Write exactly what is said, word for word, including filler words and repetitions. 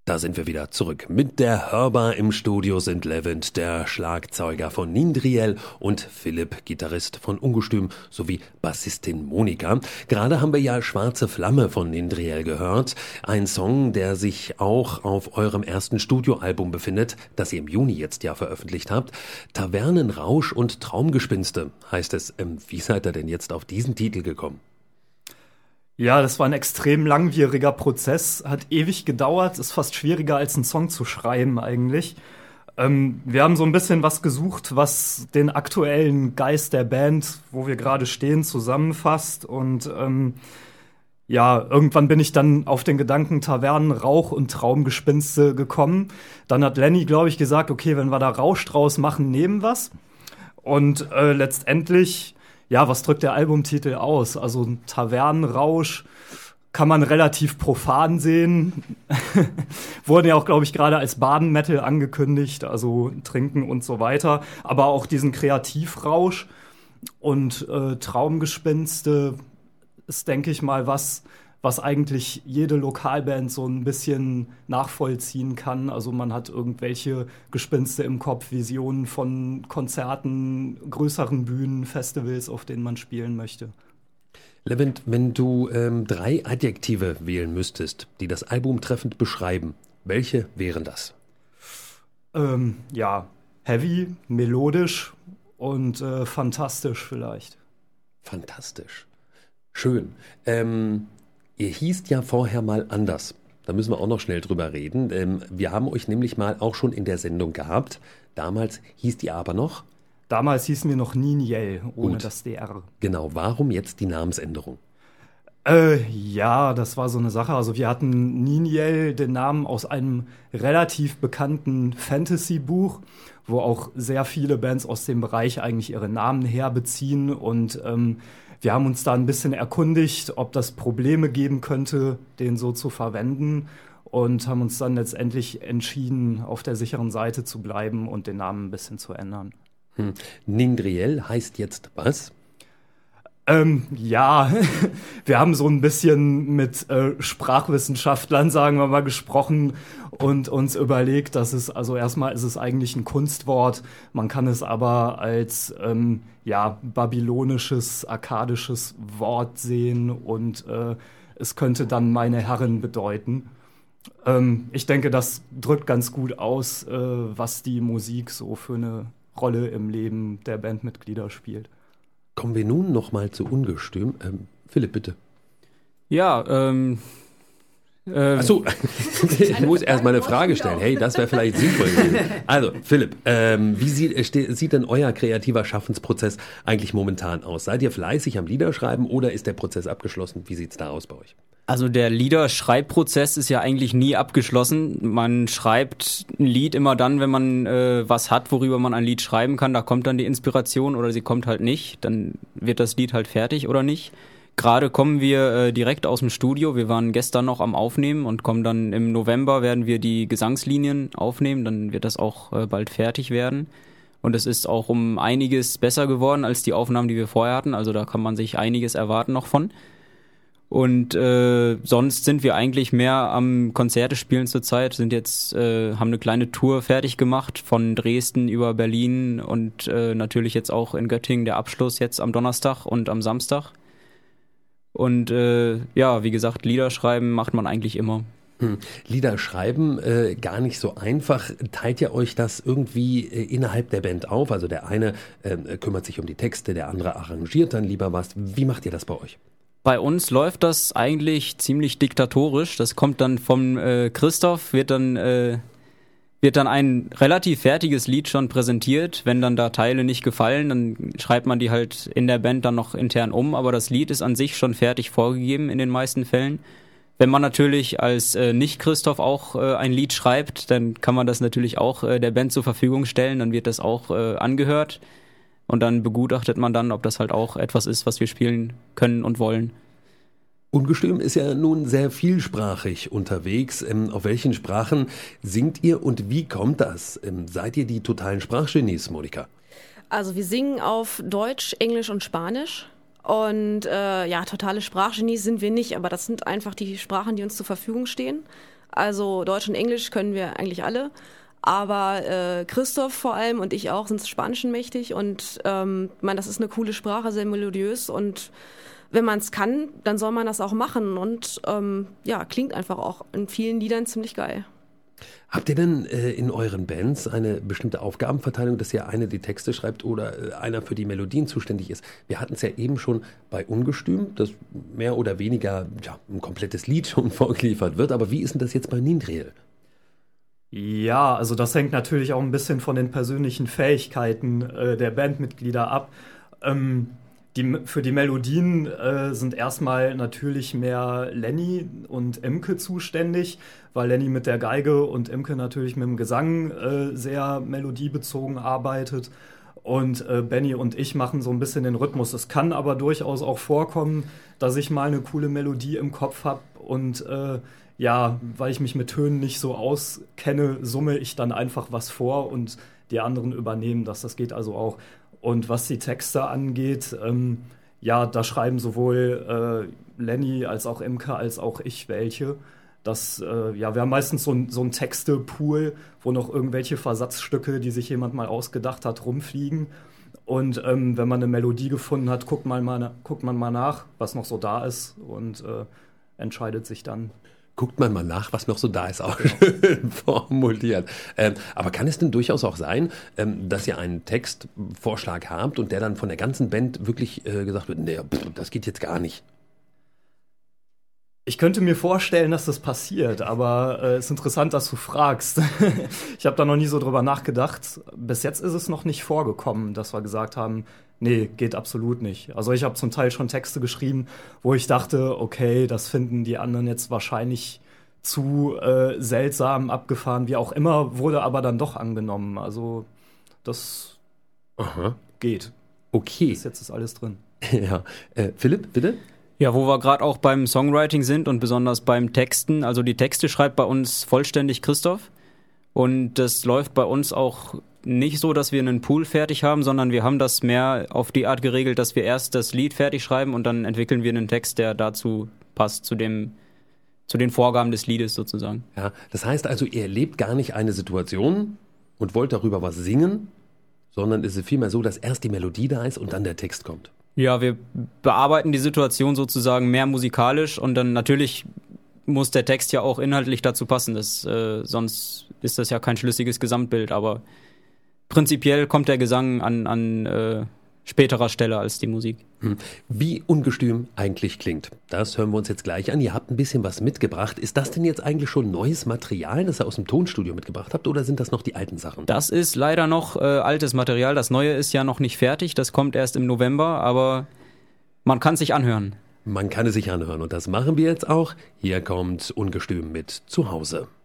Da sind wir wieder zurück. Mit der Hörbar im Studio sind Levent, der Schlagzeuger von Nindriel, und Philipp, Gitarrist von Ungestüm, sowie Bassistin Monika. Gerade haben wir ja Schwarze Flamme von Nindriel gehört. Ein Song, der sich auch auf eurem ersten Studioalbum befindet, das ihr im Juni jetzt ja veröffentlicht habt. Tavernenrausch und Traumgespinste heißt es. Wie seid ihr denn jetzt auf diesen Titel gekommen? Ja, das war ein extrem langwieriger Prozess, hat ewig gedauert, ist fast schwieriger als einen Song zu schreiben eigentlich. Ähm, wir haben so ein bisschen was gesucht, was den aktuellen Geist der Band, wo wir gerade stehen, zusammenfasst. Und ähm, ja, irgendwann bin ich dann auf den Gedanken Tavernen, Rauch und Traumgespinste gekommen. Dann hat Lenny, glaube ich, gesagt, okay, wenn wir da Rausch draus machen, nehmen wir's. Und äh, letztendlich... Ja, was drückt der Albumtitel aus? Also ein Tavernenrausch kann man relativ profan sehen. Wurde ja auch, glaube ich, gerade als Baden-Metal angekündigt, also Trinken und so weiter. Aber auch diesen Kreativrausch und äh, Traumgespinste ist, denke ich mal, was, was eigentlich jede Lokalband so ein bisschen nachvollziehen kann. Also man hat irgendwelche Gespinste im Kopf, Visionen von Konzerten, größeren Bühnen, Festivals, auf denen man spielen möchte. Levent, wenn du ähm, drei Adjektive wählen müsstest, die das Album treffend beschreiben, welche wären das? Ähm, ja, heavy, melodisch und äh, fantastisch vielleicht. Fantastisch. Schön. Ähm... Ihr hießt ja vorher mal anders. Da müssen wir auch noch schnell drüber reden. Ähm, wir haben euch nämlich mal auch schon in der Sendung gehabt. Damals hießt ihr aber noch? Damals hießen wir noch Nindriel, ohne Gut. das D R. Genau, warum jetzt die Namensänderung? Äh, ja, das war so eine Sache. Also wir hatten Nindriel, den Namen aus einem relativ bekannten Fantasy-Buch, wo auch sehr viele Bands aus dem Bereich eigentlich ihre Namen herbeziehen. Und ähm, wir haben uns da ein bisschen erkundigt, ob das Probleme geben könnte, den so zu verwenden, und haben uns dann letztendlich entschieden, auf der sicheren Seite zu bleiben und den Namen ein bisschen zu ändern. Hm. Nindriel heißt jetzt was? Ähm, ja, wir haben so ein bisschen mit äh, Sprachwissenschaftlern, sagen wir mal, gesprochen und uns überlegt, dass es, also erstmal ist es eigentlich ein Kunstwort, man kann es aber als, ähm, ja, babylonisches, akkadisches Wort sehen, und äh, es könnte dann meine Herren bedeuten. Ähm, ich denke, das drückt ganz gut aus, äh, was die Musik so für eine Rolle im Leben der Bandmitglieder spielt. Kommen wir nun noch mal zu Ungestüm. Ähm, Philipp, bitte. Ja, ähm... ähm Achso, ich muss erst mal eine Frage stellen. Hey, das wäre vielleicht sinnvoll gewesen. Also, Philipp, ähm, wie sieht, ste- sieht denn euer kreativer Schaffensprozess eigentlich momentan aus? Seid ihr fleißig am Liederschreiben oder ist der Prozess abgeschlossen? Wie sieht's da aus bei euch? Also der Liederschreibprozess ist ja eigentlich nie abgeschlossen. Man schreibt ein Lied immer dann, wenn man äh, was hat, worüber man ein Lied schreiben kann. Da kommt dann die Inspiration oder sie kommt halt nicht. Dann wird das Lied halt fertig oder nicht. Gerade kommen wir äh, direkt aus dem Studio. Wir waren gestern noch am Aufnehmen und kommen dann im November, werden wir die Gesangslinien aufnehmen. Dann wird das auch äh, bald fertig werden. Und es ist auch um einiges besser geworden als die Aufnahmen, die wir vorher hatten. Also da kann man sich einiges erwarten noch von. Und äh, sonst sind wir eigentlich mehr am Konzerte spielen zurzeit, sind jetzt, äh, haben eine kleine Tour fertig gemacht von Dresden über Berlin und äh, natürlich jetzt auch in Göttingen der Abschluss jetzt am Donnerstag und am Samstag. Und äh, ja, wie gesagt, Lieder schreiben macht man eigentlich immer. Hm. Lieder schreiben, äh, gar nicht so einfach. Teilt ihr euch das irgendwie äh, innerhalb der Band auf? Also der eine äh, kümmert sich um die Texte, der andere arrangiert dann lieber was. Wie macht ihr das bei euch? Bei uns läuft das eigentlich ziemlich diktatorisch. Das kommt dann vom äh, Christoph, wird dann äh, wird dann ein relativ fertiges Lied schon präsentiert. Wenn dann da Teile nicht gefallen, dann schreibt man die halt in der Band dann noch intern um. Aber das Lied ist an sich schon fertig vorgegeben in den meisten Fällen. Wenn man natürlich als äh, Nicht-Christoph auch äh, ein Lied schreibt, dann kann man das natürlich auch äh, der Band zur Verfügung stellen. Dann wird das auch äh, angehört. Und dann begutachtet man dann, ob das halt auch etwas ist, was wir spielen können und wollen. Ungestüm ist ja nun sehr vielsprachig unterwegs. Ähm, auf welchen Sprachen singt ihr und wie kommt das? Ähm, seid ihr die totalen Sprachgenies, Monika? Also wir singen auf Deutsch, Englisch und Spanisch. Und äh, ja, totale Sprachgenies sind wir nicht, aber das sind einfach die Sprachen, die uns zur Verfügung stehen. Also Deutsch und Englisch können wir eigentlich alle. Aber äh, Christoph vor allem und ich auch sind Spanischen mächtig. Und ähm, man, das ist eine coole Sprache, sehr melodiös. Und wenn man es kann, dann soll man das auch machen. Und ähm, ja, klingt einfach auch in vielen Liedern ziemlich geil. Habt ihr denn äh, in euren Bands eine bestimmte Aufgabenverteilung, dass ihr eine die Texte schreibt oder äh, einer für die Melodien zuständig ist? Wir hatten es ja eben schon bei Ungestüm, dass mehr oder weniger ja, ein komplettes Lied schon vorgeliefert wird. Aber wie ist denn das jetzt bei Nindriel? Ja, also das hängt natürlich auch ein bisschen von den persönlichen Fähigkeiten äh, der Bandmitglieder ab. Ähm, die, für die Melodien äh, sind erstmal natürlich mehr Lenny und Imke zuständig, weil Lenny mit der Geige und Imke natürlich mit dem Gesang äh, sehr melodiebezogen arbeitet. Und äh, Benny und ich machen so ein bisschen den Rhythmus. Es kann aber durchaus auch vorkommen, dass ich mal eine coole Melodie im Kopf habe und äh, ja, weil ich mich mit Tönen nicht so auskenne, summe ich dann einfach was vor und die anderen übernehmen das. Das geht also auch. Und was die Texte angeht, ähm, ja, da schreiben sowohl äh, Lenny als auch Imke als auch ich welche. Das, äh, ja, wir haben meistens so ein, so ein Textepool, wo noch irgendwelche Versatzstücke, die sich jemand mal ausgedacht hat, rumfliegen. Und ähm, wenn man eine Melodie gefunden hat, guckt man mal, guckt man mal nach, was noch so da ist und äh, entscheidet sich dann. Guckt man mal nach, was noch so da ist, auch schön formuliert. Ähm, aber kann es denn durchaus auch sein, ähm, dass ihr einen Textvorschlag habt und der dann von der ganzen Band wirklich äh, gesagt wird, nee, pff, das geht jetzt gar nicht? Ich könnte mir vorstellen, dass das passiert, aber es äh, ist interessant, dass du fragst. Ich habe da noch nie so drüber nachgedacht. Bis jetzt ist es noch nicht vorgekommen, dass wir gesagt haben, nee, geht absolut nicht. Also ich habe zum Teil schon Texte geschrieben, wo ich dachte, okay, das finden die anderen jetzt wahrscheinlich zu äh, seltsam, abgefahren, wie auch immer, wurde aber dann doch angenommen. Also das Aha. geht. Okay. Bis jetzt ist alles drin. Ja, äh, Philipp, bitte? Ja, wo wir gerade auch beim Songwriting sind und besonders beim Texten. Also die Texte schreibt bei uns vollständig Christoph. Und das läuft bei uns auch nicht so, dass wir einen Pool fertig haben, sondern wir haben das mehr auf die Art geregelt, dass wir erst das Lied fertig schreiben und dann entwickeln wir einen Text, der dazu passt, zu dem, zu den Vorgaben des Liedes sozusagen. Ja, das heißt also, ihr erlebt gar nicht eine Situation und wollt darüber was singen, sondern es ist vielmehr so, dass erst die Melodie da ist und dann der Text kommt. Ja, wir bearbeiten die Situation sozusagen mehr musikalisch und dann natürlich muss der Text ja auch inhaltlich dazu passen. Das, äh, sonst ist das ja kein schlüssiges Gesamtbild, aber prinzipiell kommt der Gesang an, an äh, späterer Stelle als die Musik. Wie Ungestüm eigentlich klingt, das hören wir uns jetzt gleich an. Ihr habt ein bisschen was mitgebracht. Ist das denn jetzt eigentlich schon neues Material, das ihr aus dem Tonstudio mitgebracht habt, oder sind das noch die alten Sachen? Das ist leider noch äh, altes Material. Das Neue ist ja noch nicht fertig. Das kommt erst im November, aber man kann sich anhören. Man kann es sich anhören und das machen wir jetzt auch. Hier kommt Ungestüm mit Zuhause.